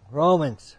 Romans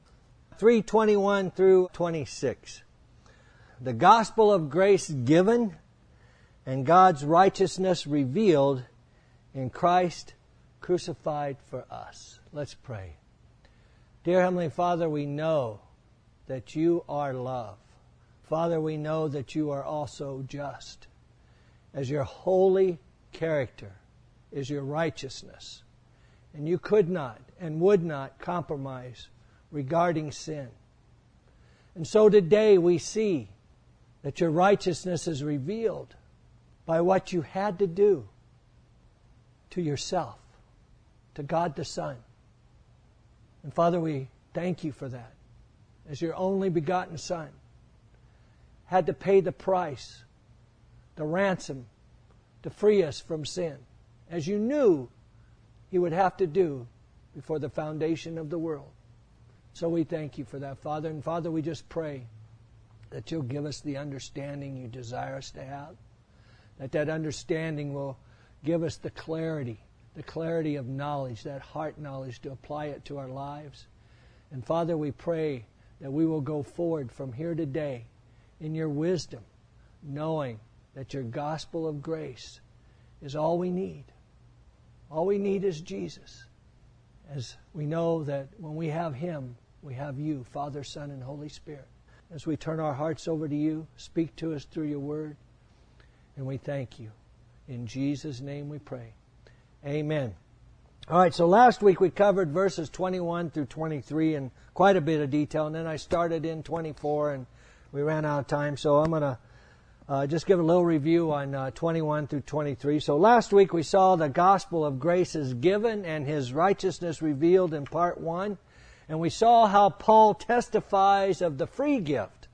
3:21 through 26. The gospel of grace given and God's righteousness revealed in Christ crucified for us. Let's pray. Dear Heavenly Father, we know that you are love. Father, we know that you are also just. As your holy character is your righteousness. And you could not and would not compromise regarding sin. And so today we see that your righteousness is revealed by what you had to do to yourself, to God the Son. And Father, we thank you for that. As your only begotten Son had to pay the price, the ransom, to free us from sin, as you knew He would have to do before the foundation of the world. So we thank you for that, Father. And Father, we just pray that you'll give us the understanding you desire us to have, that understanding will give us the clarity of knowledge, that heart knowledge to apply it to our lives. And Father, we pray that we will go forward from here today in your wisdom, knowing that your gospel of grace is all we need. All we need is Jesus. As we know that when we have Him, we have you, Father, Son, and Holy Spirit. As we turn our hearts over to you, speak to us through your word, and we thank you. In Jesus' name we pray. Amen. All right, so last week we covered verses 21 through 23 in quite a bit of detail, and then I started in 24, and we ran out of time, so I'm going to just give a little review on 21 through 23. So last week we saw the gospel of grace is given and His righteousness revealed in part 1. And we saw how Paul testifies of the free gift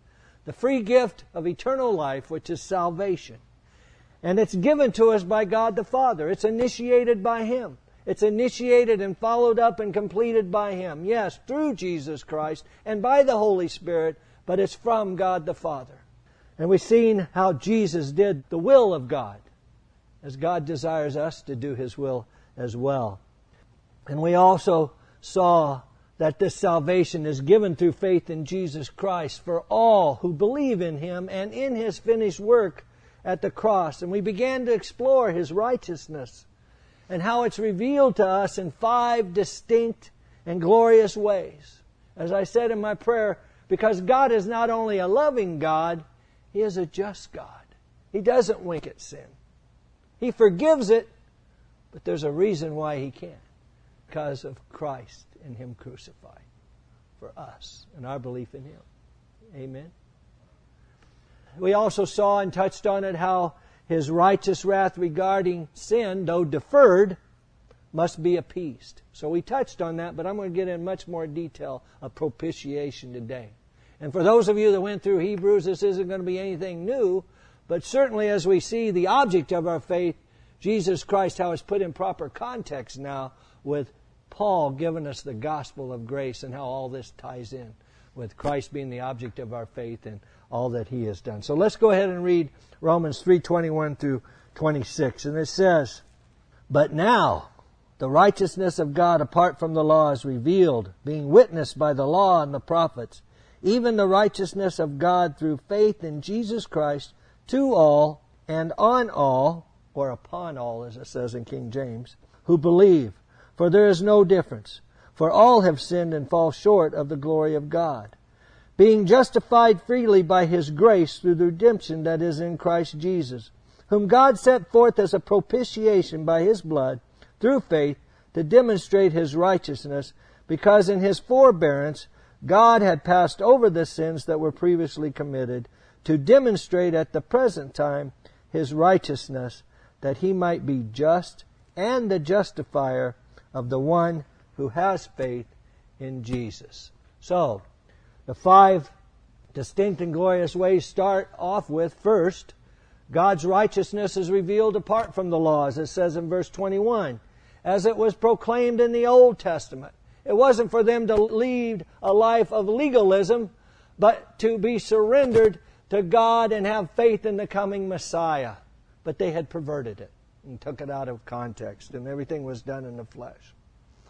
of eternal life, which is salvation. And it's given to us by God the Father. It's initiated by Him. It's initiated and followed up and completed by Him. Yes, through Jesus Christ and by the Holy Spirit, but it's from God the Father. And we've seen how Jesus did the will of God, as God desires us to do His will as well. And we also saw that this salvation is given through faith in Jesus Christ for all who believe in Him and in His finished work at the cross. And we began to explore His righteousness and how it's revealed to us in 5 distinct and glorious ways. As I said in my prayer, because God is not only a loving God, He is a just God. He doesn't wink at sin. He forgives it, but there's a reason why He can't. Because of Christ and Him crucified for us and our belief in Him. Amen. We also saw and touched on it how His righteous wrath regarding sin, though deferred, must be appeased. So we touched on that, but I'm going to get in much more detail of propitiation today. And for those of you that went through Hebrews, this isn't going to be anything new, but certainly as we see the object of our faith, Jesus Christ, how it's put in proper context now with Paul giving us the gospel of grace and how all this ties in with Christ being the object of our faith and all that He has done. So let's go ahead and read Romans 3:21 through 26. And it says, "But now the righteousness of God apart from the law is revealed, being witnessed by the law and the prophets, even the righteousness of God through faith in Jesus Christ to all and on all," or upon all as it says in King James, "who believe. For there is no difference. For all have sinned and fall short of the glory of God, being justified freely by His grace through the redemption that is in Christ Jesus, whom God set forth as a propitiation by His blood, through faith, to demonstrate His righteousness, because in His forbearance God had passed over the sins that were previously committed, to demonstrate at the present time His righteousness, that He might be just and the justifier of the one who has faith in Jesus." So, the 5 distinct and glorious ways start off with, first, God's righteousness is revealed apart from the law, as it says in verse 21, as it was proclaimed in the Old Testament. It wasn't for them to lead a life of legalism, but to be surrendered to God and have faith in the coming Messiah. But they had perverted it and took it out of context, and everything was done in the flesh.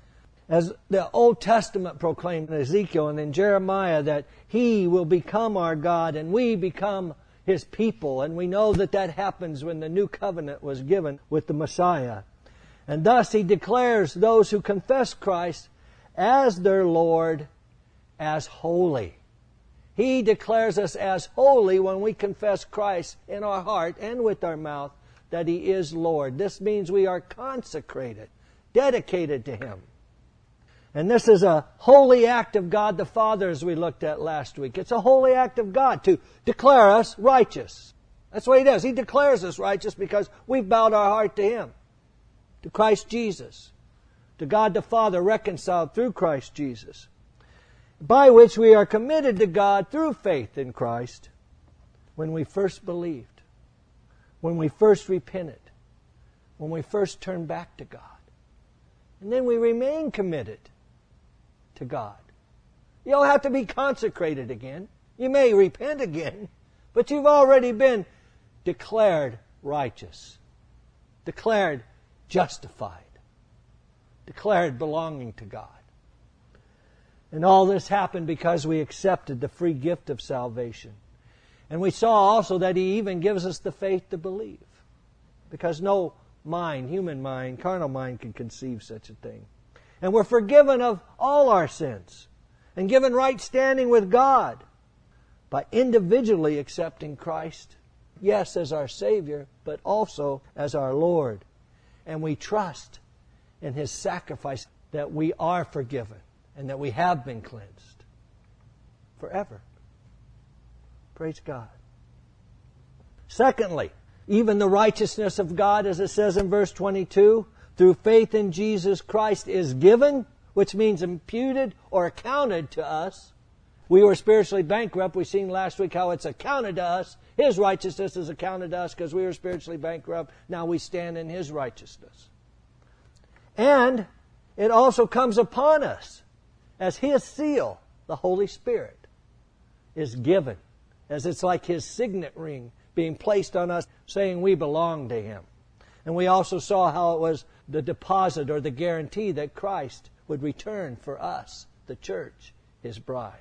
As the Old Testament proclaimed in Ezekiel and in Jeremiah that He will become our God and we become His people. And we know that that happens when the new covenant was given with the Messiah. And thus He declares those who confess Christ as their Lord as holy. He declares us as holy when we confess Christ in our heart and with our mouth that He is Lord. This means we are consecrated, dedicated to Him. And this is a holy act of God the Father, as we looked at last week. It's a holy act of God to declare us righteous. That's what He does. He declares us righteous because we've bowed our heart to Him, to Christ Jesus, to God the Father reconciled through Christ Jesus, by which we are committed to God through faith in Christ when we first believed, when we first repented, when we first turned back to God. And then we remain committed to God. You don't have to be consecrated again. You may repent again, but you've already been declared righteous, declared justified, declared belonging to God. And all this happened because we accepted the free gift of salvation. And we saw also that He even gives us the faith to believe, because no mind, human mind, carnal mind can conceive such a thing. And we're forgiven of all our sins and given right standing with God by individually accepting Christ, yes, as our Savior, but also as our Lord. And we trust in His sacrifice that we are forgiven and that we have been cleansed forever. Praise God. Secondly, even the righteousness of God, as it says in verse 22, through faith in Jesus Christ is given, which means imputed or accounted to us. We were spiritually bankrupt. We've seen last week how it's accounted to us. His righteousness is accounted to us because we were spiritually bankrupt. Now we stand in His righteousness. And it also comes upon us as His seal, the Holy Spirit, is given, as it's like His signet ring being placed on us, saying we belong to Him. And we also saw how it was the deposit or the guarantee that Christ would return for us, the church, His bride.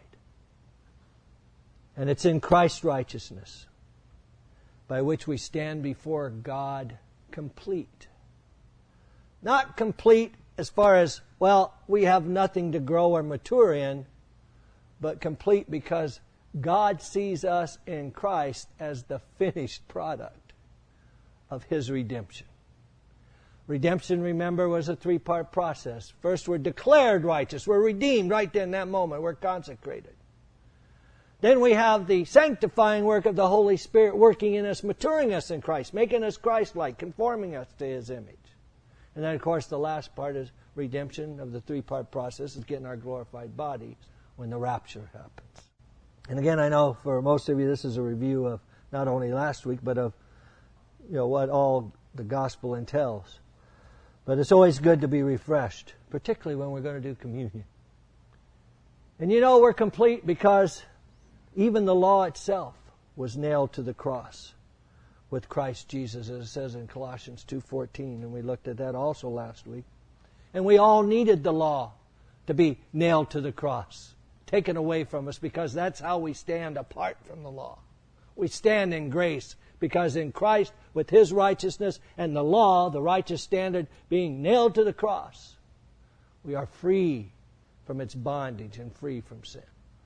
And it's in Christ's righteousness by which we stand before God complete. Not complete as far as, well, we have nothing to grow or mature in, but complete because God sees us in Christ as the finished product of His redemption. Redemption, remember, was a three-part process. First, we're declared righteous. We're redeemed right in that moment. We're consecrated. Then we have the sanctifying work of the Holy Spirit working in us, maturing us in Christ, making us Christ-like, conforming us to His image. And then, of course, the last part is redemption of the three-part process is getting our glorified bodies when the rapture happens. And again, I know for most of you this is a review of not only last week, but of what all the gospel entails. But it's always good to be refreshed, particularly when we're going to do communion. And we're complete because even the law itself was nailed to the cross with Christ Jesus, as it says in Colossians 2:14, and we looked at that also last week. And we all needed the law to be nailed to the cross, taken away from us, because that's how we stand apart from the law. We stand in grace because in Christ, with His righteousness and the law, the righteous standard, being nailed to the cross, we are free from its bondage and free from sin.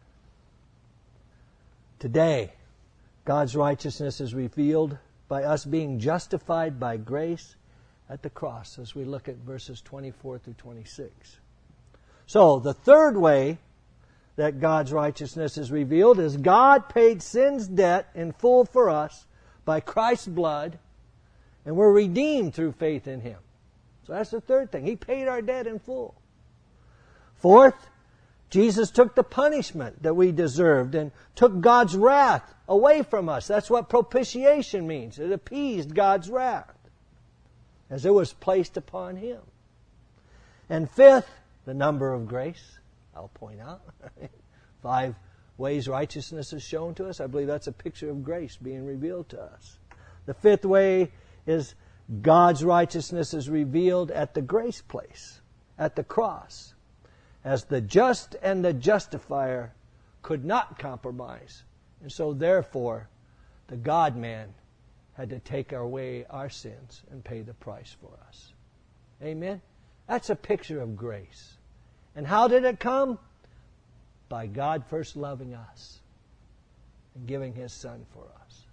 Today, God's righteousness is revealed by us being justified by grace at the cross, as we look at verses 24 through 26. So, the third way that God's righteousness is revealed is God paid sin's debt in full for us by Christ's blood, and we're redeemed through faith in Him. So that's the third thing. He paid our debt in full. Fourth, Jesus took the punishment that we deserved and took God's wrath away from us. That's what propitiation means. It appeased God's wrath as it was placed upon Him. And fifth, the number of grace. I'll point out 5 ways righteousness is shown to us. I believe that's a picture of grace being revealed to us. The fifth way is God's righteousness is revealed at the grace place, at the cross. as the just and the justifier could not compromise. And so therefore, the God-man had to take away our sins and pay the price for us. Amen? That's a picture of grace. And how did it come? By God first loving us and giving His Son for us.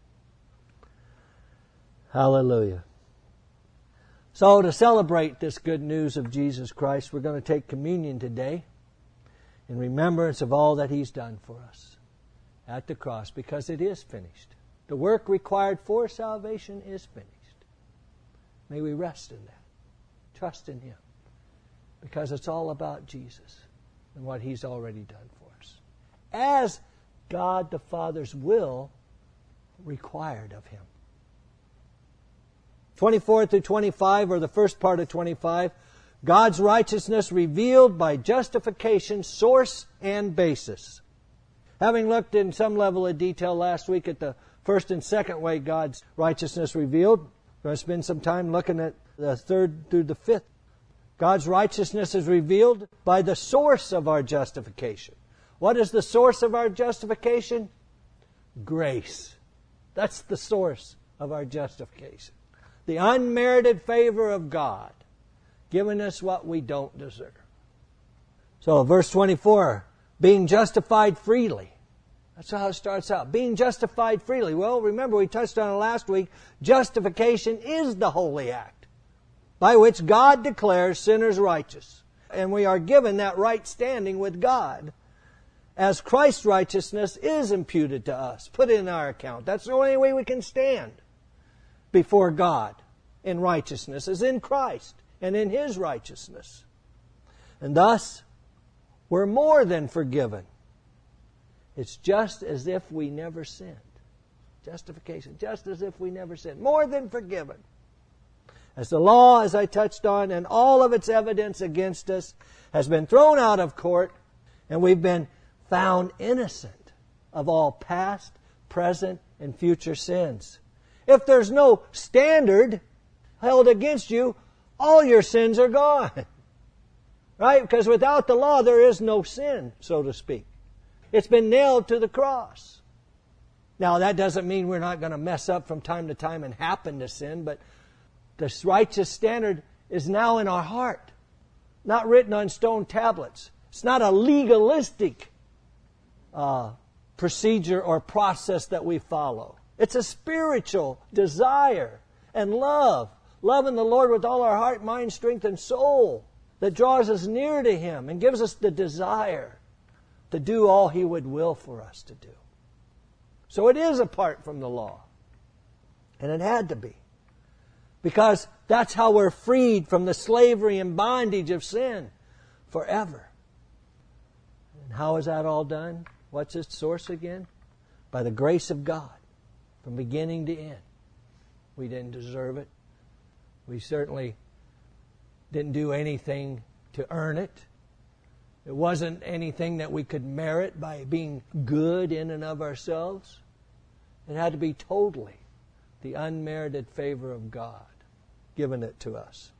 Hallelujah. So to celebrate this good news of Jesus Christ, we're going to take communion today in remembrance of all that He's done for us at the cross, because it is finished. The work required for salvation is finished. May we rest in that. Trust in Him. Because it's all about Jesus and what He's already done for us. As God the Father's will required of Him. 24 through 25, or the first part of 25, God's righteousness revealed by justification, source and basis. Having looked in some level of detail last week at the first and second way God's righteousness revealed, we're going to spend some time looking at the third through the fifth. God's righteousness is revealed by the source of our justification. What is the source of our justification? Grace. That's the source of our justification. The unmerited favor of God, giving us what we don't deserve. So verse 24, being justified freely. That's how it starts out. Being justified freely. Well, remember we touched on it last week. Justification is the holy act by which God declares sinners righteous. And we are given that right standing with God as Christ's righteousness is imputed to us, put in our account. That's the only way we can stand before God in righteousness, is in Christ and in His righteousness. And thus, we're more than forgiven. It's just as if we never sinned. Justification, just as if we never sinned. More than forgiven. As the law, as I touched on, and all of its evidence against us has been thrown out of court, and we've been found innocent of all past, present, and future sins. If there's no standard held against you, all your sins are gone. Right? Because without the law, there is no sin, so to speak. It's been nailed to the cross. Now, that doesn't mean we're not going to mess up from time to time and happen to sin, but this righteous standard is now in our heart, not written on stone tablets. It's not a legalistic procedure or process that we follow. It's a spiritual desire and love. Loving the Lord with all our heart, mind, strength, and soul that draws us near to Him and gives us the desire to do all He would will for us to do. So it is apart from the law. And it had to be. Because that's how we're freed from the slavery and bondage of sin forever. And how is that all done? What's its source again? By the grace of God, from beginning to end. We didn't deserve it. We certainly didn't do anything to earn it. It wasn't anything that we could merit by being good in and of ourselves. It had to be totally the unmerited favor of God given it to us.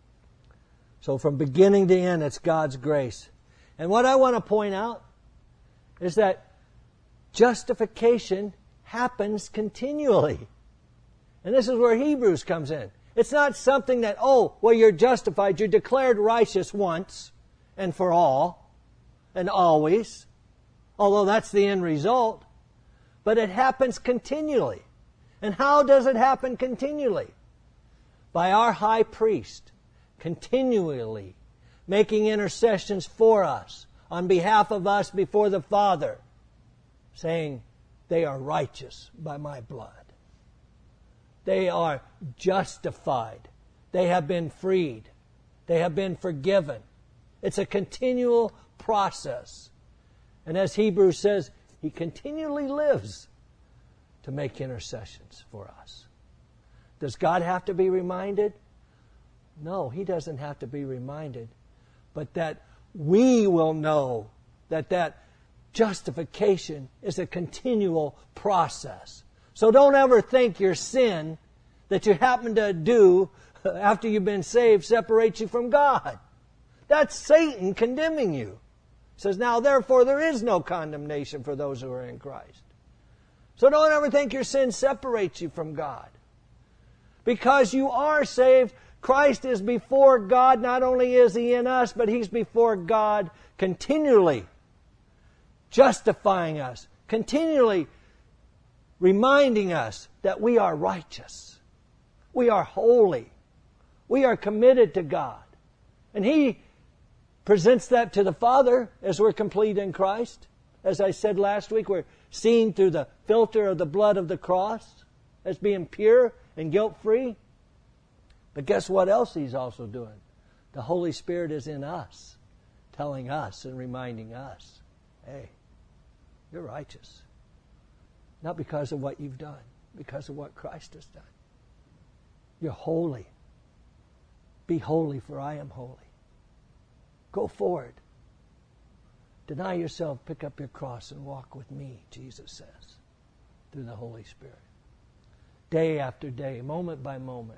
So from beginning to end, it's God's grace. And what I want to point out is that justification happens continually. And this is where Hebrews comes in. It's not something that, you're justified, you're declared righteous once and for all and always, although that's the end result. But it happens continually. And how does it happen continually? By our high priest continually making intercessions for us, on behalf of us before the Father, saying, they are righteous by my blood. They are justified. They have been freed. They have been forgiven. It's a continual process. And as Hebrews says, He continually lives to make intercessions for us. Does God have to be reminded? No, He doesn't have to be reminded. But that we will know that justification is a continual process. So don't ever think your sin that you happen to do after you've been saved separates you from God. That's Satan condemning you. It says, now therefore there is no condemnation for those who are in Christ. So don't ever think your sin separates you from God. Because you are saved, Christ is before God. Not only is He in us, but He's before God continually justifying us, continually reminding us that we are righteous. We are holy. We are committed to God. And He presents that to the Father as we're complete in Christ. As I said last week, we're seen through the filter of the blood of the cross as being pure and guilt-free. But guess what else He's also doing? The Holy Spirit is in us, telling us and reminding us, hey, you're righteous. Not because of what you've done, because of what Christ has done. You're holy. Be holy, for I am holy. Go forward. Deny yourself, pick up your cross, and walk with me, Jesus says, through the Holy Spirit. Day after day, moment by moment.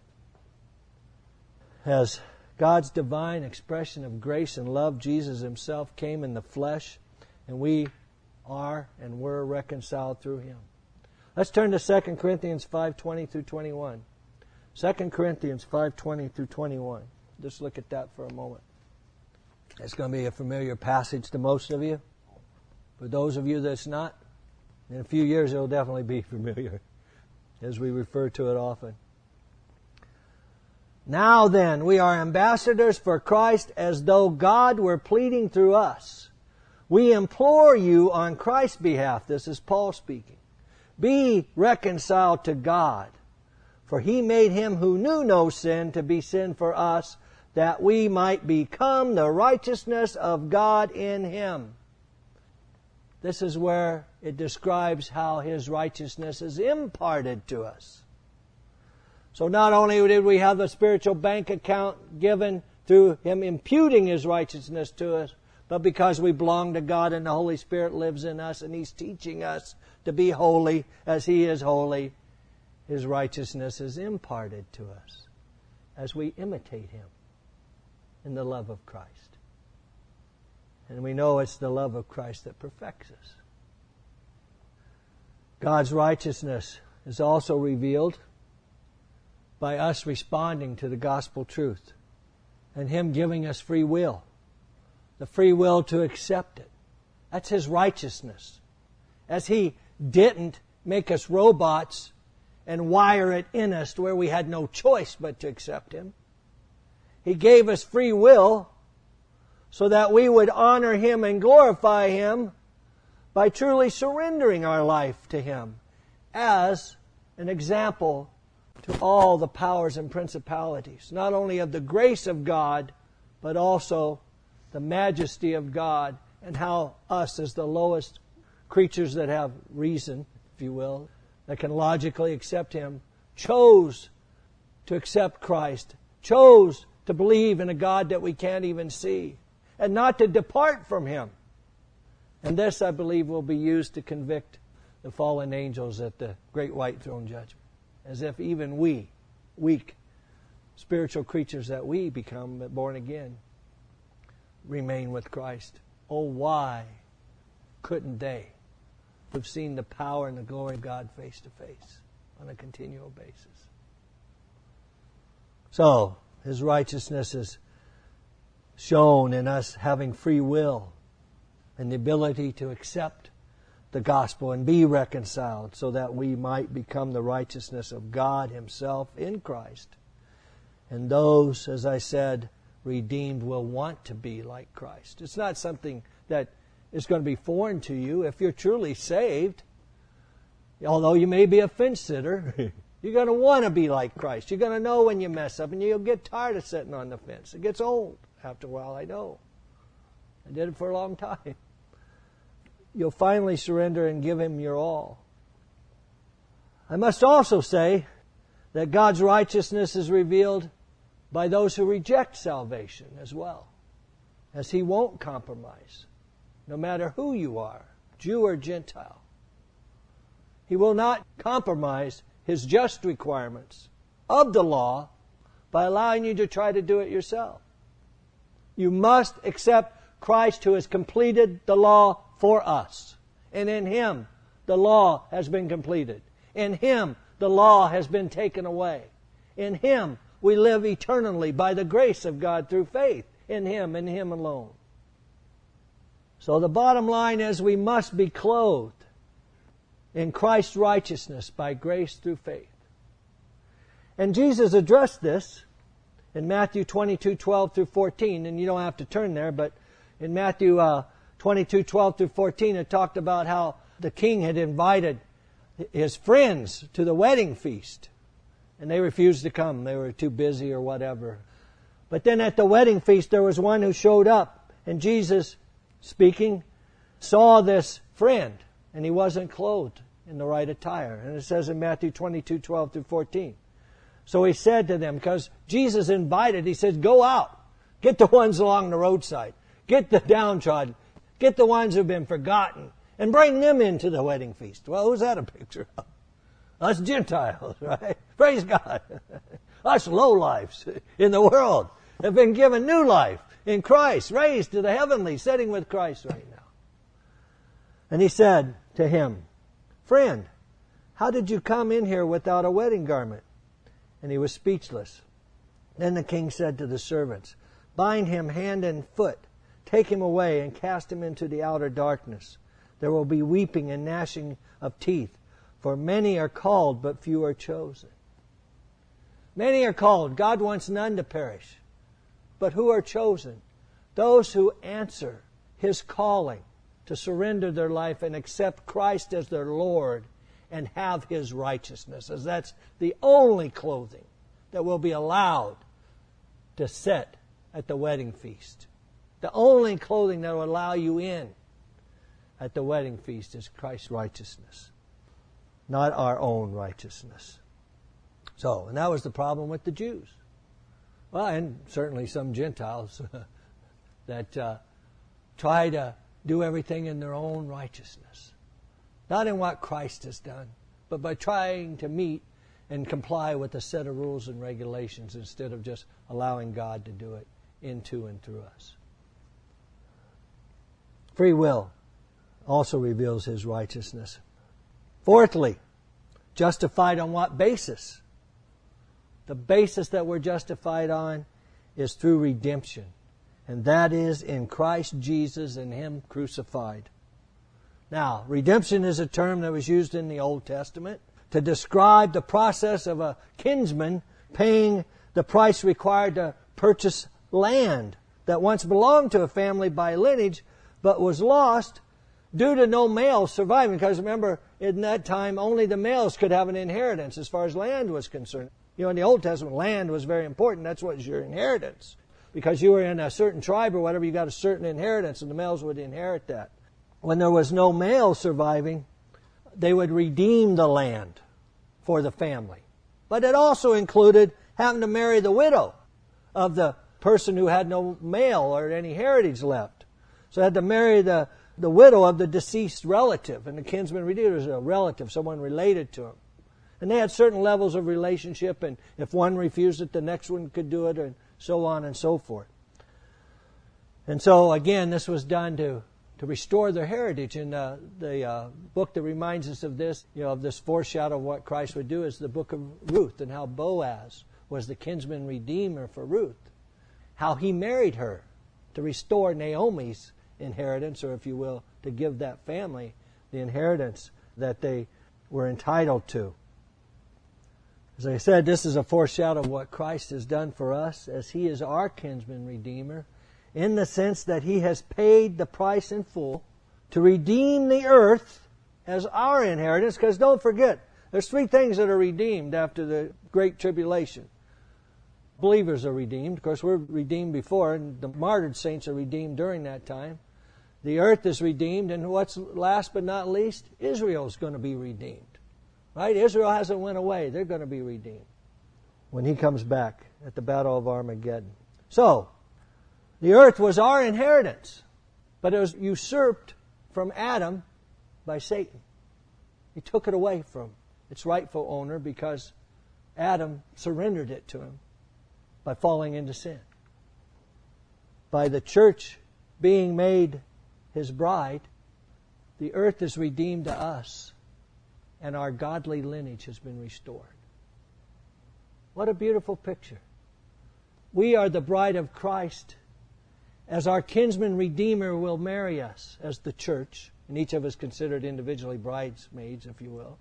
As God's divine expression of grace and love, Jesus Himself came in the flesh, and we are and were reconciled through Him. Let's turn to 2 Corinthians 5:20 through 21. 2 Corinthians 5:20 through 21. Just look at that for a moment. It's going to be a familiar passage to most of you. For those of you that's not, in a few years it'll definitely be familiar, as we refer to it often. Now then, we are ambassadors for Christ, as though God were pleading through us. We implore you on Christ's behalf, this is Paul speaking, be reconciled to God. For He made Him who knew no sin to be sin for us, that we might become the righteousness of God in Him. This is where it describes how His righteousness is imparted to us. So not only did we have the spiritual bank account given through Him imputing His righteousness to us, but because we belong to God and the Holy Spirit lives in us and He's teaching us to be holy as He is holy, His righteousness is imparted to us as we imitate Him in the love of Christ. And we know it's the love of Christ that perfects us. God's righteousness is also revealed by us responding to the gospel truth and Him giving us free will. The free will to accept it. That's His righteousness. As He didn't make us robots and wire it in us to where we had no choice but to accept Him. He gave us free will so that we would honor Him and glorify Him by truly surrendering our life to Him as an example to all the powers and principalities, not only of the grace of God, but also the majesty of God, and how us as the lowest creatures that have reason, if you will, that can logically accept Him, chose to accept Christ, chose to believe in a God that we can't even see, and not to depart from Him. And this, I believe, will be used to convict the fallen angels at the great white throne judgment, as if even we, weak spiritual creatures that we become born again, remain with Christ. Oh, why couldn't they have seen the power and the glory of God face to face on a continual basis? So, His righteousness is shown in us having free will and the ability to accept the gospel and be reconciled so that we might become the righteousness of God Himself in Christ. And those, as I said, redeemed will want to be like Christ. It's not something that is going to be foreign to you if you're truly saved. Although you may be a fence sitter, you're going to want to be like Christ. You're going to know when you mess up, and you'll get tired of sitting on the fence. It gets old after a while, I know. I did it for a long time. You'll finally surrender and give Him your all. I must also say that God's righteousness is revealed by those who reject salvation as well, as He won't compromise, no matter who you are, Jew or Gentile. He will not compromise His just requirements of the law by allowing you to try to do it yourself. You must accept Christ who has completed the law for us. And in Him, the law has been completed. In Him, the law has been taken away. In Him, we live eternally by the grace of God through faith in Him and Him alone. So the bottom line is we must be clothed in Christ's righteousness by grace through faith. And Jesus addressed this in Matthew 22:12 through 14, and you don't have to turn there, but in Matthew 22:12 through 14, it talked about how the king had invited his friends to the wedding feast, and they refused to come. They were too busy or whatever. But then at the wedding feast, there was one who showed up, and Jesus, speaking, saw this friend, and he wasn't clothed in the right attire. And it says in Matthew 22:12 through 14. So He said to them, because Jesus invited, He said, go out, get the ones along the roadside, get the downtrodden, get the ones who've been forgotten, and bring them into the wedding feast. Well, who's that a picture of? Us Gentiles, right? Praise God. Us lowlifes in the world have been given new life in Christ, raised to the heavenly, sitting with Christ right now. And He said to him, friend, how did you come in here without a wedding garment? And he was speechless. Then the king said to the servants, bind him hand and foot, take him away and cast him into the outer darkness. There will be weeping and gnashing of teeth, for many are called, but few are chosen. Many are called. God wants none to perish. But who are chosen? Those who answer His calling to surrender their life and accept Christ as their Lord and have His righteousness, as that's the only clothing that will be allowed to sit at the wedding feast. The only clothing that will allow you in at the wedding feast is Christ's righteousness, not our own righteousness. So, and that was the problem with the Jews. Well, and certainly some Gentiles that try to do everything in their own righteousness. Not in what Christ has done, but by trying to meet and comply with a set of rules and regulations instead of just allowing God to do it into and through us. Free will also reveals His righteousness. Fourthly, justified on what basis? The basis that we're justified on is through redemption, and that is in Christ Jesus and Him crucified. Now, redemption is a term that was used in the Old Testament to describe the process of a kinsman paying the price required to purchase land that once belonged to a family by lineage but was lost due to no male surviving. Because remember, in that time, only the males could have an inheritance as far as land was concerned. You know, in the Old Testament, land was very important. That's what was your inheritance. Because you were in a certain tribe or whatever, you got a certain inheritance, and the males would inherit that. When there was no male surviving, they would redeem the land for the family. But it also included having to marry the widow of the person who had no male or any heritage left. So they had to marry the widow of the deceased relative, and the kinsman redeemer was a relative, someone related to him. And they had certain levels of relationship, and if one refused it, the next one could do it, and so on and so forth. And so, again, this was done to restore their heritage. And the book that reminds us of this, of this foreshadow of what Christ would do, is the book of Ruth, and how Boaz was the kinsman redeemer for Ruth. How he married her to restore Naomi's inheritance, or if you will, to give that family the inheritance that they were entitled to. As I said, this is a foreshadow of what Christ has done for us, as He is our kinsman redeemer, in the sense that He has paid the price in full to redeem the earth as our inheritance. Because don't forget, there's three things that are redeemed after the Great Tribulation. Believers are redeemed. Of course, we're redeemed before, and the martyred saints are redeemed during that time. The earth is redeemed, and what's last but not least, Israel's going to be redeemed. Right? Israel hasn't went away. They're going to be redeemed when He comes back at the Battle of Armageddon. So, the earth was our inheritance, but it was usurped from Adam by Satan. He took it away from its rightful owner because Adam surrendered it to him by falling into sin. By the church being made His bride, the earth is redeemed to us, and our godly lineage has been restored. What a beautiful picture. We are the bride of Christ, as our kinsman Redeemer will marry us as the church, and each of us considered individually bridesmaids, if you will.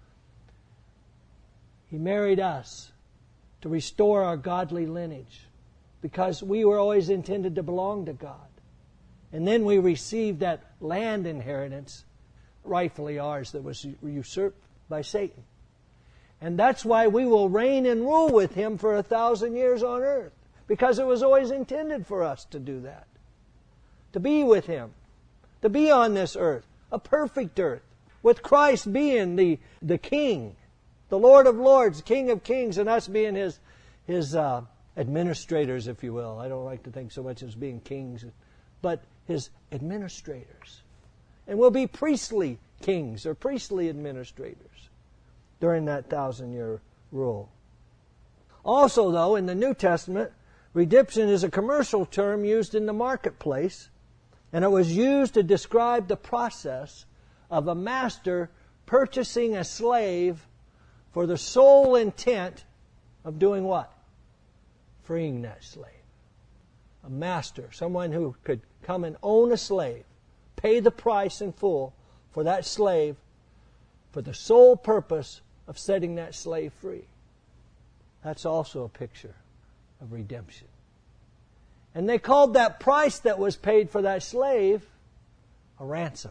He married us to restore our godly lineage, because we were always intended to belong to God. And then we received that land inheritance, rightfully ours, that was usurped by Satan. And that's why we will reign and rule with Him for 1,000 years on earth, because it was always intended for us to do that. To be with Him, to be on this earth, a perfect earth, with Christ being the King, the Lord of Lords, King of Kings, and us being His administrators, if you will. I don't like to think so much as being kings, but His administrators. And we'll be priestly kings or priestly administrators during that 1,000-year rule. Also, though, in the New Testament, redemption is a commercial term used in the marketplace, and it was used to describe the process of a master purchasing a slave for the sole intent of doing what? Freeing that slave. A master, someone who could come and own a slave, pay the price in full for that slave for the sole purpose of setting that slave free. That's also a picture of redemption. And they called that price that was paid for that slave a ransom.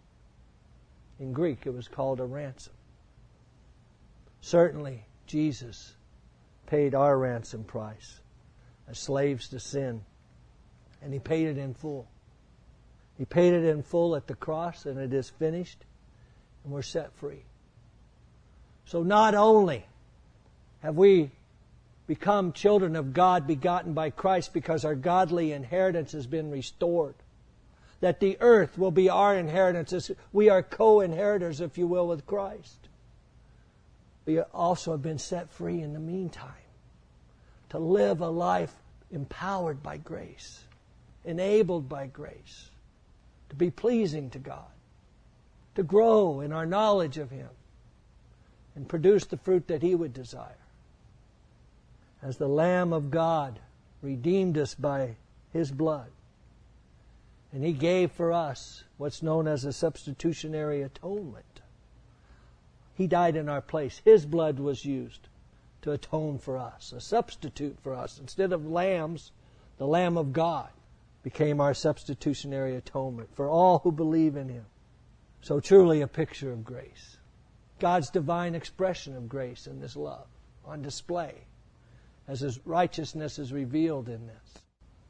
In Greek, it was called a ransom. Certainly, Jesus paid our ransom price as slaves to sin, and He paid it in full. He paid it in full at the cross, and it is finished, and we're set free. So not only have we become children of God begotten by Christ because our godly inheritance has been restored, that the earth will be our inheritance. We are co-inheritors, if you will, with Christ. We also have been set free in the meantime to live a life empowered by grace, enabled by grace, to be pleasing to God, to grow in our knowledge of Him, and produce the fruit that He would desire. As the Lamb of God redeemed us by His blood, and He gave for us what's known as a substitutionary atonement. He died in our place. His blood was used to atone for us, a substitute for us. Instead of lambs, the Lamb of God became our substitutionary atonement for all who believe in Him. So truly a picture of grace. God's divine expression of grace in this love on display as His righteousness is revealed in this.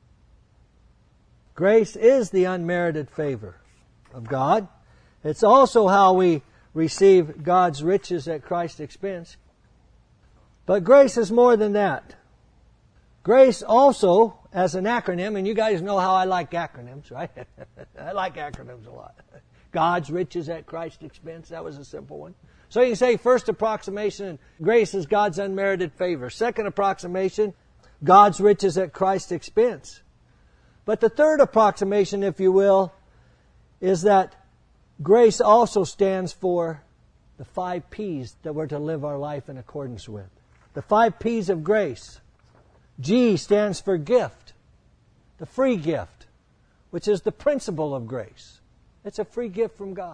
Grace is the unmerited favor of God. It's also how we receive God's riches at Christ's expense. But grace is more than that. Grace also, as an acronym, and you guys know how I like acronyms, right? I like acronyms a lot. God's riches at Christ's expense, that was a simple one. So you can say first approximation, grace is God's unmerited favor. Second approximation, God's riches at Christ's expense. But the third approximation, if you will, is that grace also stands for the 5 P's that we're to live our life in accordance with. The 5 P's of grace. G stands for gift, the free gift, which is the principle of grace. It's a free gift from God.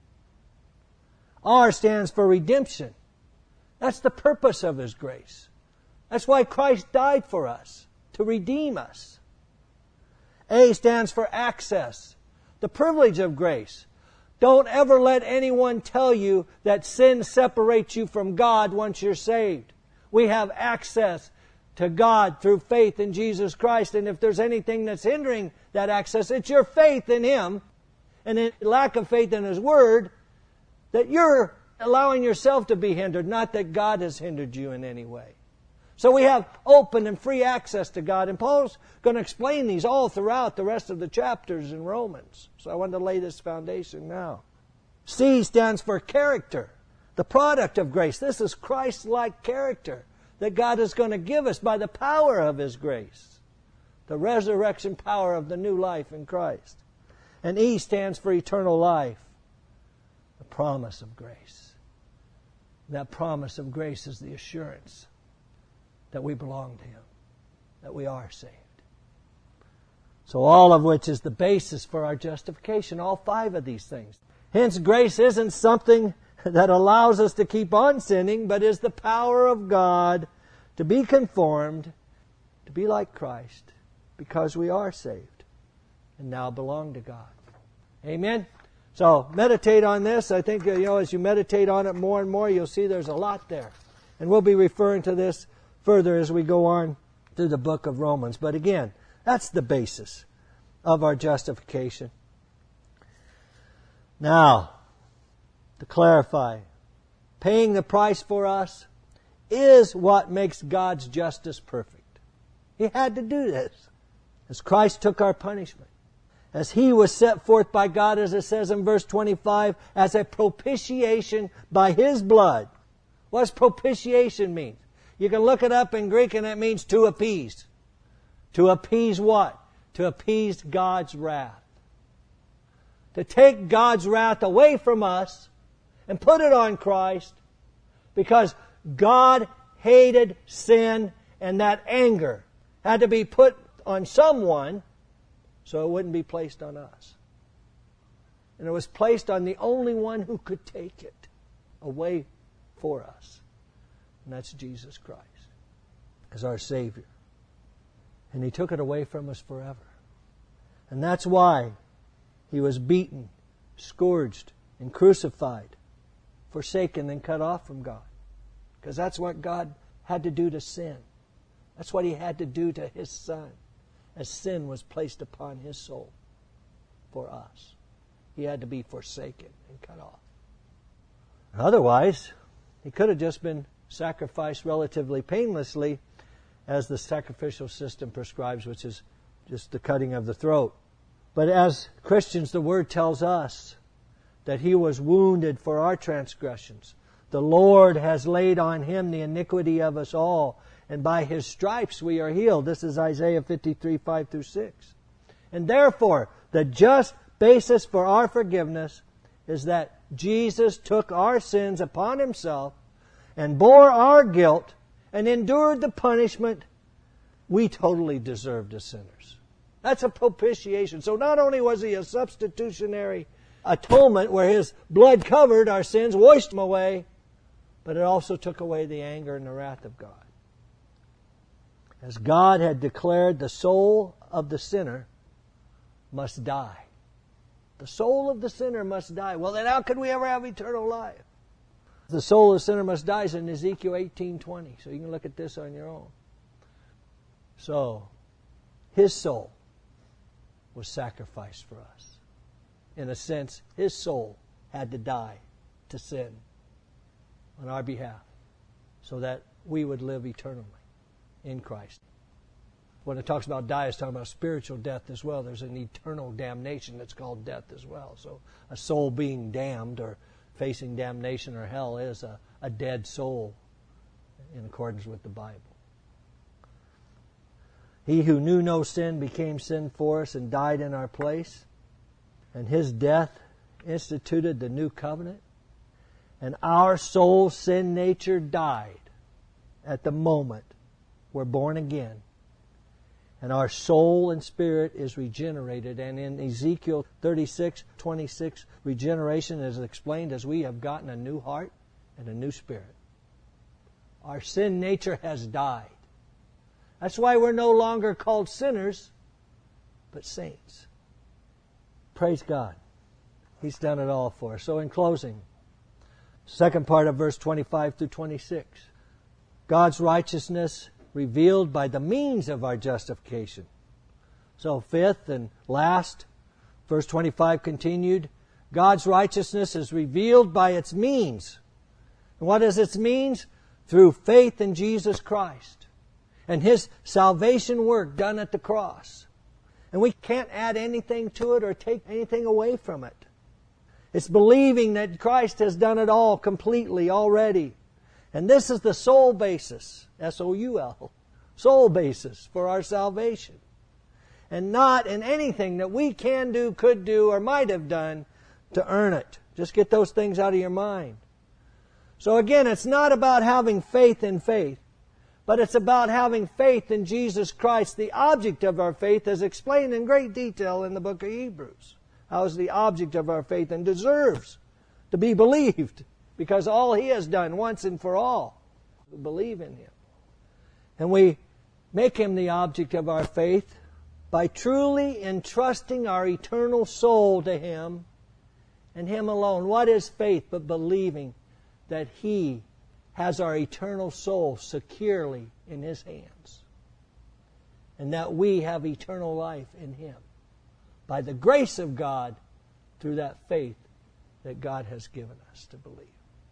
R stands for redemption. That's the purpose of His grace. That's why Christ died for us, to redeem us. A stands for access, the privilege of grace. Don't ever let anyone tell you that sin separates you from God once you're saved. We have access to God through faith in Jesus Christ, and if there's anything that's hindering that access, it's your faith in Him and in lack of faith in His Word that you're allowing yourself to be hindered, not that God has hindered you in any way. So we have open and free access to God, and Paul's going to explain these all throughout the rest of the chapters in Romans. So I wanted to lay this foundation now. C stands for character, the product of grace. This is Christ-like character that God is going to give us by the power of His grace. the resurrection power of the new life in Christ. And E stands for eternal life, the promise of grace. That promise of grace is the assurance that we belong to Him, that we are saved. So all of which is the basis for our justification, all 5 of these things. Hence, grace isn't something that allows us to keep on sinning, but is the power of God to be conformed, to be like Christ, because we are saved and now belong to God. Amen? So, meditate on this. I think, as you meditate on it more and more, you'll see there's a lot there. And we'll be referring to this further as we go on through the book of Romans. But again, that's the basis of our justification. Now, to clarify, paying the price for us is what makes God's justice perfect. He had to do this. As Christ took our punishment, as He was set forth by God, as it says in verse 25, as a propitiation by His blood. What does propitiation mean? You can look it up in Greek and it means to appease. To appease what? To appease God's wrath. To take God's wrath away from us and put it on Christ, because God hated sin, and that anger had to be put on someone so it wouldn't be placed on us. And it was placed on the only one who could take it away for us. And that's Jesus Christ as our Savior. And He took it away from us forever. And that's why He was beaten, scourged, and crucified, forsaken and cut off from God. Because that's what God had to do to sin. That's what He had to do to His Son, as sin was placed upon His soul for us. He had to be forsaken and cut off. Otherwise, He could have just been sacrificed relatively painlessly, as the sacrificial system prescribes, which is just the cutting of the throat. But as Christians, the Word tells us that He was wounded for our transgressions. The Lord has laid on Him the iniquity of us all, and by His stripes we are healed. This is Isaiah 53, 5-6. And therefore, the just basis for our forgiveness is that Jesus took our sins upon Himself and bore our guilt and endured the punishment we totally deserved as sinners. That's a propitiation. So not only was He a substitutionary atonement where His blood covered our sins, washed them away, but it also took away the anger and the wrath of God. As God had declared, the soul of the sinner must die. The soul of the sinner must die. Well, then how could we ever have eternal life? The soul of the sinner must die is in Ezekiel 18:20. So you can look at this on your own. So, His soul was sacrificed for us. In a sense, His soul had to die to sin on our behalf so that we would live eternally in Christ. When it talks about die, it's talking about spiritual death as well. There's an eternal damnation that's called death as well. So a soul being damned or facing damnation or hell is a dead soul in accordance with the Bible. He who knew no sin became sin for us and died in our place. And His death instituted the new covenant. And our soul sin nature died at the moment we're born again. And our soul and spirit is regenerated. And in Ezekiel 36:26, regeneration is explained as we have gotten a new heart and a new spirit. Our sin nature has died. That's why we're no longer called sinners, but saints. Praise God. He's done it all for us. So in closing, second part of verse 25-26. God's righteousness revealed by the means of our justification. So fifth and last, verse 25 continued, God's righteousness is revealed by its means. And what is its means? Through faith in Jesus Christ and His salvation work done at the cross. And we can't add anything to it or take anything away from it. It's believing that Christ has done it all completely already. And this is the sole basis, S-O-U-L, sole basis for our salvation. and not in anything that we can do, could do, or might have done to earn it. Just get those things out of your mind. So again, it's not about having faith in faith, but it's about having faith in Jesus Christ, the object of our faith, as explained in great detail in the book of Hebrews. How is the object of our faith and deserves to be believed, because all He has done once and for all, we believe in Him. And we make Him the object of our faith by truly entrusting our eternal soul to Him and Him alone. What is faith but believing that He has our eternal soul securely in His hands, and that we have eternal life in Him by the grace of God through that faith that God has given us to believe.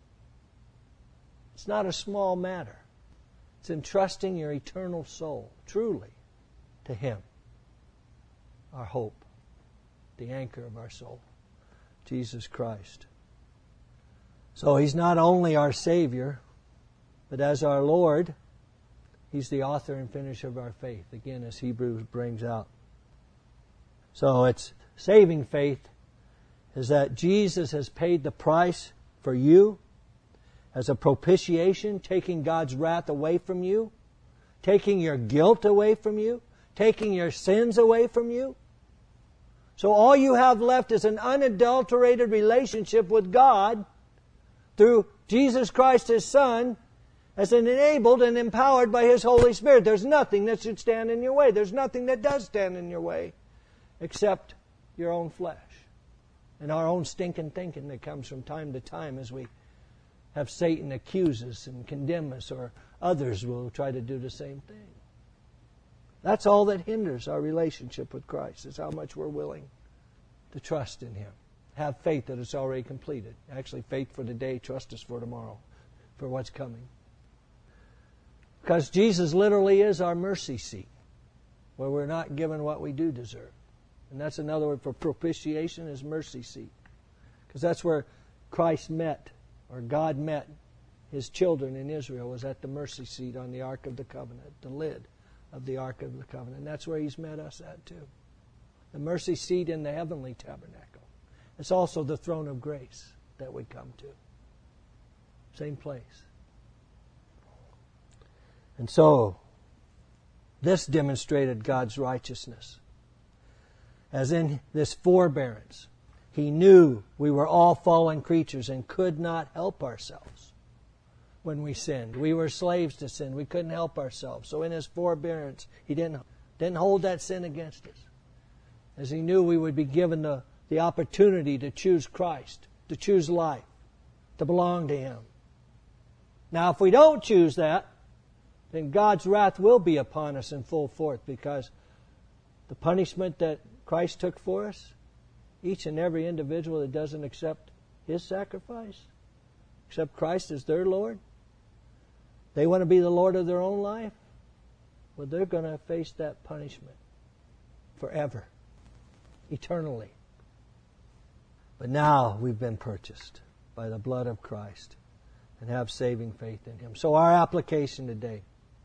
It's not a small matter. It's entrusting your eternal soul truly to Him, our hope, the anchor of our soul, Jesus Christ. So He's not only our Savior, but as our Lord, He's the author and finisher of our faith, again, as Hebrews brings out. So it's saving faith is that Jesus has paid the price for you as a propitiation, taking God's wrath away from you, taking your guilt away from you, taking your sins away from you. So all you have left is an unadulterated relationship with God through Jesus Christ, His Son, as enabled and empowered by His Holy Spirit. There's nothing that should stand in your way. There's nothing that does stand in your way except your own flesh and our own stinking thinking that comes from time to time as we have Satan accuse us and condemn us, or others will try to do the same thing. That's all that hinders our relationship with Christ, is how much we're willing to trust in Him. Have faith that it's already completed. Actually, faith for today, trust us for tomorrow, for what's coming. Because Jesus literally is our mercy seat, where we're not given what we do deserve. And that's another word for propitiation, is mercy seat. Because that's where Christ met, or God met His children in Israel, was at the mercy seat on the Ark of the Covenant, the lid of the Ark of the Covenant. And that's where He's met us at too. The mercy seat in the heavenly tabernacle. It's also the throne of grace that we come to. Same place. And so, this demonstrated God's righteousness. As in this forbearance, He knew we were all fallen creatures and could not help ourselves when we sinned. We were slaves to sin. We couldn't help ourselves. So in His forbearance, He didn't hold that sin against us. As He knew we would be given the opportunity to choose Christ, to choose life, to belong to Him. Now, if we don't choose that, then God's wrath will be upon us in full force, because the punishment that Christ took for us, each and every individual that doesn't accept His sacrifice, accept Christ as their Lord, they want to be the Lord of their own life, well, they're going to face that punishment forever, eternally. But now we've been purchased by the blood of Christ and have saving faith in Him. So our application today.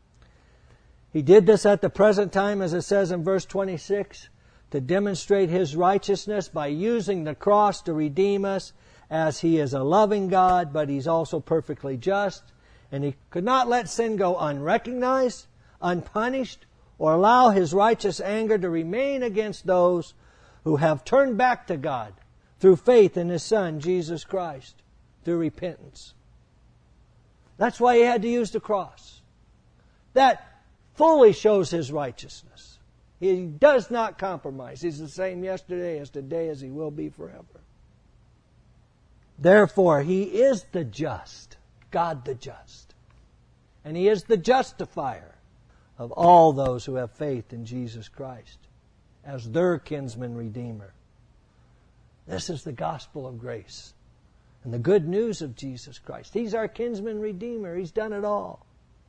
He did this at the present time, as it says in verse 26, to demonstrate His righteousness by using the cross to redeem us, as He is a loving God, but He's also perfectly just. And He could not let sin go unrecognized, unpunished, or allow His righteous anger to remain against those who have turned back to God through faith in His Son, Jesus Christ, through repentance. That's why He had to use the cross. That fully shows His righteousness. He does not compromise. He's the same yesterday, as today, as He will be forever. Therefore, He is the just, God the just. And He is the justifier of all those who have faith in Jesus Christ as their kinsman redeemer. This is the gospel of grace and the good news of Jesus Christ. He's our kinsman redeemer. He's done it all.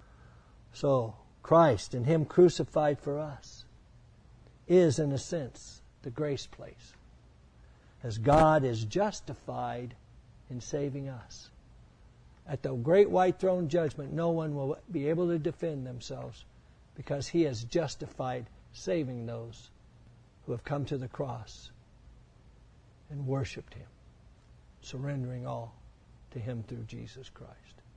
So, Christ and Him crucified for us is, in a sense, the grace place, as God is justified in saving us. At the great white throne judgment, no one will be able to defend themselves, because He has justified saving those who have come to the cross and worshiped Him, surrendering all to Him through Jesus Christ.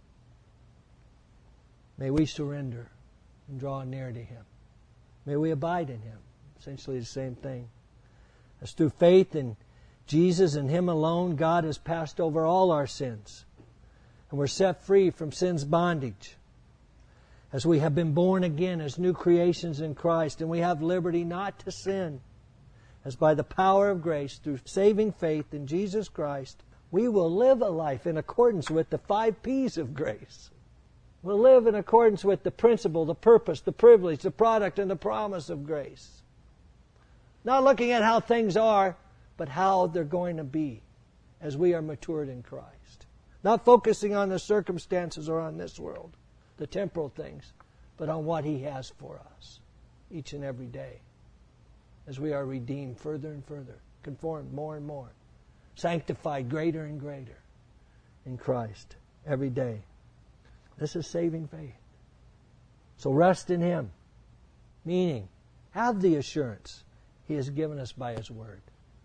May we surrender and draw near to Him. May we abide in Him. Essentially the same thing. As through faith in Jesus and Him alone, God has passed over all our sins. And we're set free from sin's bondage. As we have been born again as new creations in Christ, and we have liberty not to sin, as by the power of grace, through saving faith in Jesus Christ, we will live a life in accordance with the 5 P's of grace. We'll live in accordance with the principle, the purpose, the privilege, the product, and the promise of grace. Not looking at how things are, but how they're going to be as we are matured in Christ. Not focusing on the circumstances or on this world, the temporal things, but on what He has for us each and every day as we are redeemed further and further, conformed more and more, sanctified greater and greater in Christ every day. This is saving faith. So rest in Him, meaning have the assurance He has given us by His Word.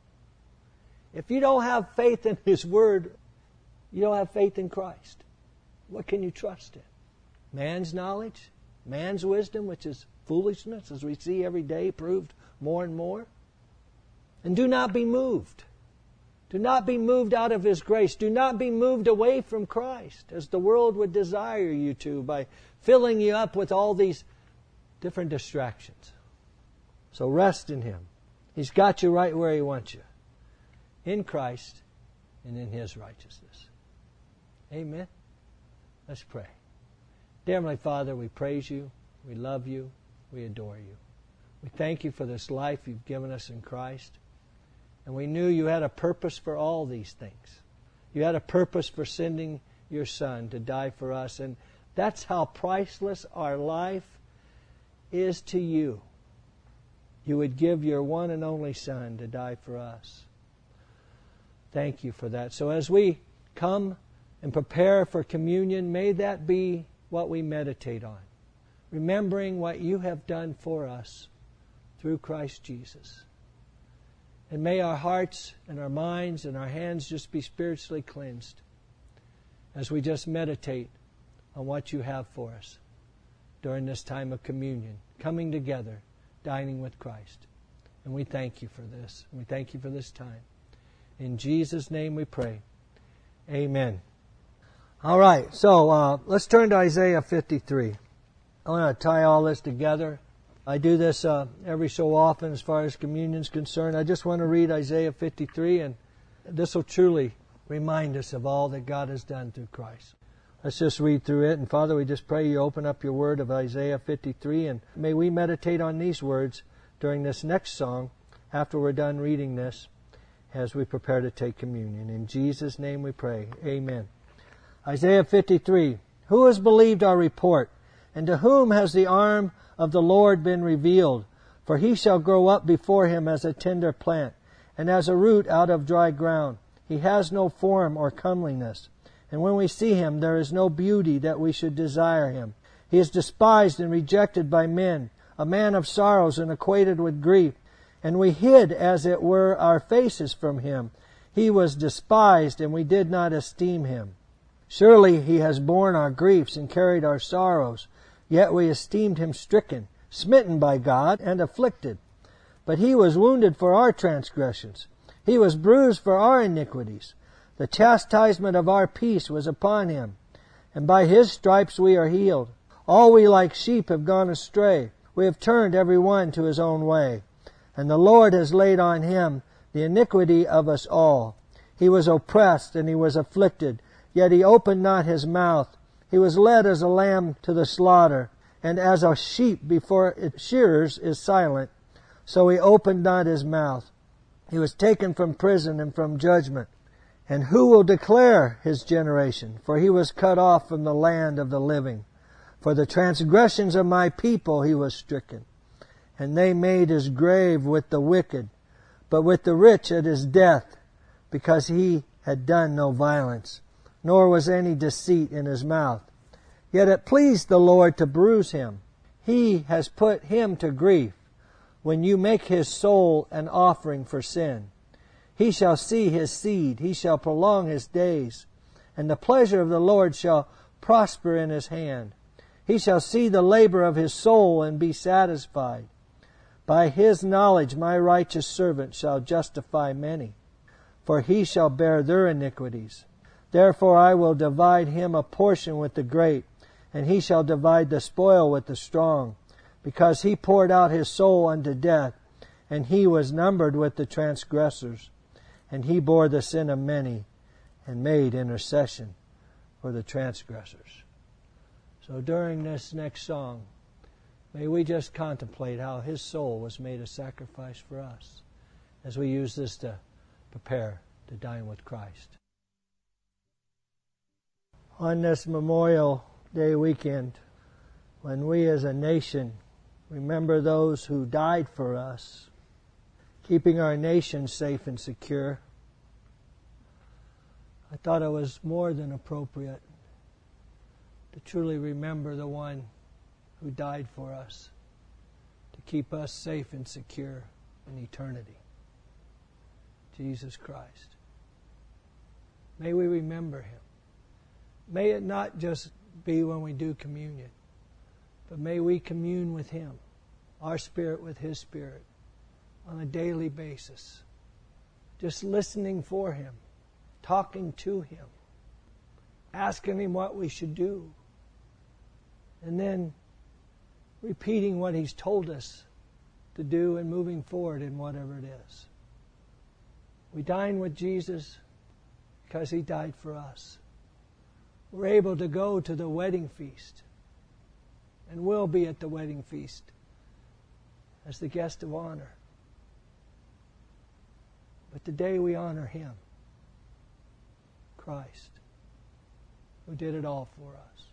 If you don't have faith in His Word, you don't have faith in Christ. What can you trust in? Man's knowledge? Man's wisdom, which is foolishness, as we see every day proved more and more? And do not be moved. Do not be moved out of His grace. Do not be moved away from Christ, as the world would desire you to, by filling you up with all these different distractions. So rest in Him. He's got you right where He wants you, in Christ and in His righteousness. Amen. Let's pray. Dear Heavenly Father, we praise You, we love You, we adore You. We thank You for this life You've given us in Christ. And we knew You had a purpose for all these things. You had a purpose for sending Your Son to die for us. And that's how priceless our life is to You. You would give Your one and only Son to die for us. Thank You for that. So as we come and prepare for communion, may that be what we meditate on. Remembering what You have done for us through Christ Jesus. And may our hearts and our minds and our hands just be spiritually cleansed as we just meditate on what You have for us during this time of communion, coming together, dining with Christ. And we thank You for this. And we thank You for this time. In Jesus' name we pray. Amen. All right, so let's turn to Isaiah 53. I want to tie all this together. I do this every so often as far as communion is concerned. I just want to read Isaiah 53, and this will truly remind us of all that God has done through Christ. Let's just read through it. And Father, we just pray You open up Your Word of Isaiah 53, and may we meditate on these words during this next song after we're done reading this as we prepare to take communion. In Jesus' name we pray. Amen. Isaiah 53. Who has believed our report? And to whom has the arm of the Lord been revealed? For He shall grow up before Him as a tender plant, and as a root out of dry ground. He has no form or comeliness. And when we see Him, there is no beauty that we should desire Him. He is despised and rejected by men, a man of sorrows and acquainted with grief. And we hid, as it were, our faces from Him. He was despised, and we did not esteem Him. Surely He has borne our griefs and carried our sorrows. Yet we esteemed Him stricken, smitten by God, and afflicted. But He was wounded for our transgressions. He was bruised for our iniquities. The chastisement of our peace was upon Him, and by His stripes we are healed. All we like sheep have gone astray. We have turned every one to his own way. And the Lord has laid on Him the iniquity of us all. He was oppressed and He was afflicted, yet He opened not His mouth. He was led as a lamb to the slaughter, and as a sheep before its shearers is silent, so He opened not His mouth. He was taken from prison and from judgment. And who will declare His generation? For He was cut off from the land of the living. For the transgressions of my people He was stricken. And they made His grave with the wicked, but with the rich at His death, because He had done no violence, nor was any deceit in His mouth. Yet it pleased the Lord to bruise Him. He has put Him to grief. when you make his soul an offering for sin. He shall see his seed, he shall prolong his days, and the pleasure of the Lord shall prosper in his hand. He shall see the labor of his soul and be satisfied. By his knowledge my righteous servant shall justify many, for he shall bear their iniquities. Therefore I will divide him a portion with the great, and he shall divide the spoil with the strong, because he poured out his soul unto death, and he was numbered with the transgressors. And he bore the sin of many, and made intercession for the transgressors. So during this next song, may we just contemplate how his soul was made a sacrifice for us as we use this to prepare to dine with Christ. On this Memorial Day weekend, when we as a nation remember those who died for us, keeping our nation safe and secure, I thought it was more than appropriate to truly remember the one who died for us, to keep us safe and secure in eternity, Jesus Christ. May we remember him. May it not just be when we do communion, but may we commune with him, our spirit with his spirit, on a daily basis, just listening for him, talking to him, asking him what we should do, and then repeating what he's told us to do and moving forward in whatever it is. We dine with Jesus because he died for us. We're able to go to the wedding feast and will be at the wedding feast as the guest of honor. But today we honor him, Christ, who did it all for us.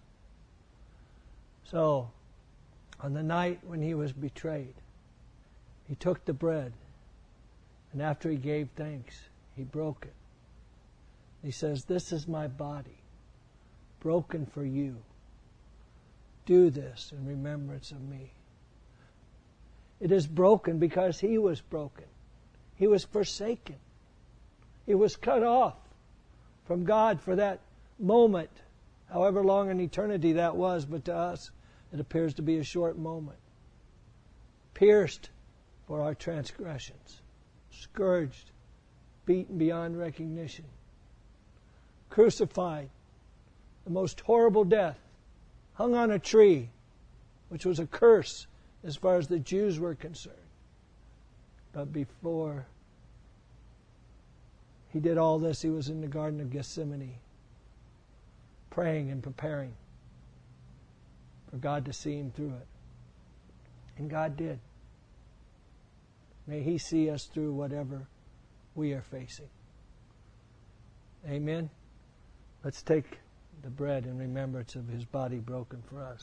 So, on the night when he was betrayed, he took the bread, and after he gave thanks, he broke it. He says, "This is my body, broken for you. Do this in remembrance of me." It is broken because he was broken. He was forsaken. He was cut off from God for that moment, however long in eternity that was, but to us it appears to be a short moment. Pierced for our transgressions, scourged, beaten beyond recognition, crucified, the most horrible death, hung on a tree, which was a curse as far as the Jews were concerned. But before he did all this, he was in the Garden of Gethsemane, praying and preparing for God to see him through it. And God did. May he see us through whatever we are facing. Amen. Let's take the bread in remembrance of his body broken for us.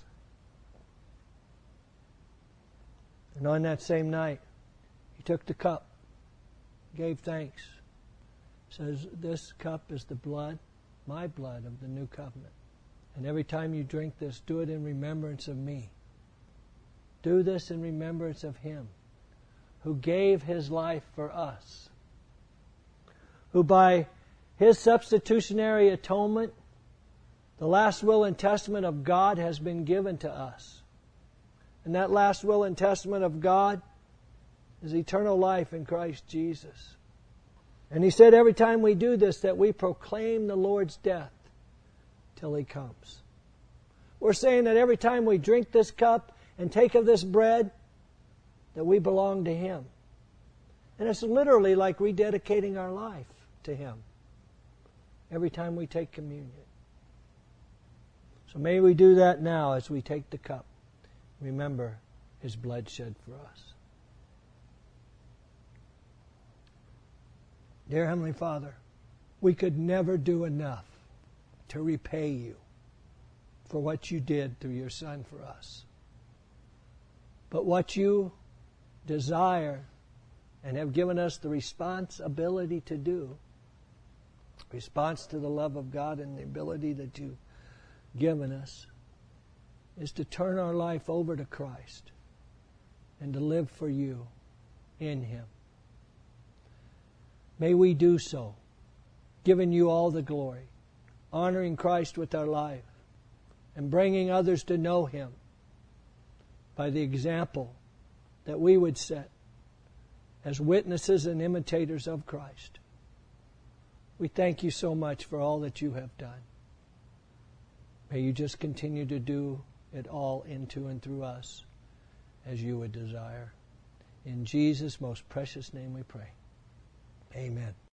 And on that same night, he took the cup, gave thanks. Says, "This cup is the blood, my blood of the new covenant. And every time you drink this, do it in remembrance of me." Do this in remembrance of him who gave his life for us, who by his substitutionary atonement, the last will and testament of God has been given to us. And that last will and testament of God is eternal life in Christ Jesus. And he said every time we do this that we proclaim the Lord's death till he comes. We're saying that every time we drink this cup and take of this bread, that we belong to him. And it's literally like rededicating our life to him every time we take communion. So may we do that now as we take the cup. Remember his blood shed for us. Dear Heavenly Father, we could never do enough to repay you for what you did through your Son for us. But what you desire and have given us the responsibility to do, response to the love of God and the ability that you've given us, is to turn our life over to Christ and to live for you in Him. May we do so, giving You all the glory, honoring Christ with our life, and bringing others to know Him by the example that we would set as witnesses and imitators of Christ. We thank You so much for all that You have done. May You just continue to do it all into and through us as You would desire. In Jesus' most precious name we pray. Amen.